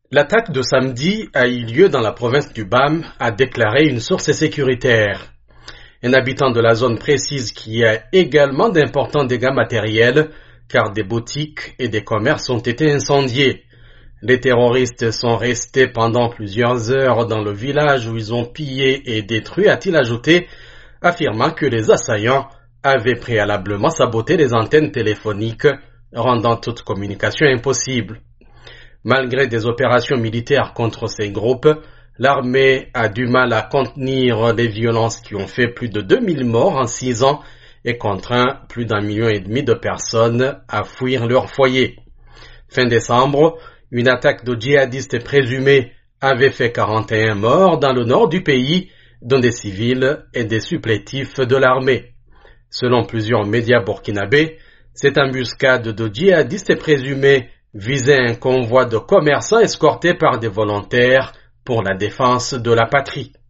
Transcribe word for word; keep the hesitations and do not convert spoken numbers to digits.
L'attaque de samedi a eu lieu dans la province du Bam, a déclaré une source sécuritaire. Un habitant de la zone précise qu'il y a également d'importants dégâts matériels, car des boutiques et des commerces ont été incendiés. Les terroristes sont restés pendant plusieurs heures dans le village où ils ont pillé et détruit, a-t-il ajouté, affirmant que les assaillants avaient préalablement saboté les antennes téléphoniques, rendant toute communication impossible. Malgré des opérations militaires contre ces groupes, l'armée a du mal à contenir les violences qui ont fait plus de deux mille morts en six ans et contraint plus d'un million et demi de personnes à fuir leur foyer. Fin décembre, une attaque de djihadistes présumés avait fait quarante et un morts dans le nord du pays, dont des civils et des supplétifs de l'armée. Selon plusieurs médias burkinabés, cette embuscade de djihadistes présumés visait un convoi de commerçants escortés par des volontaires pour la défense de la patrie.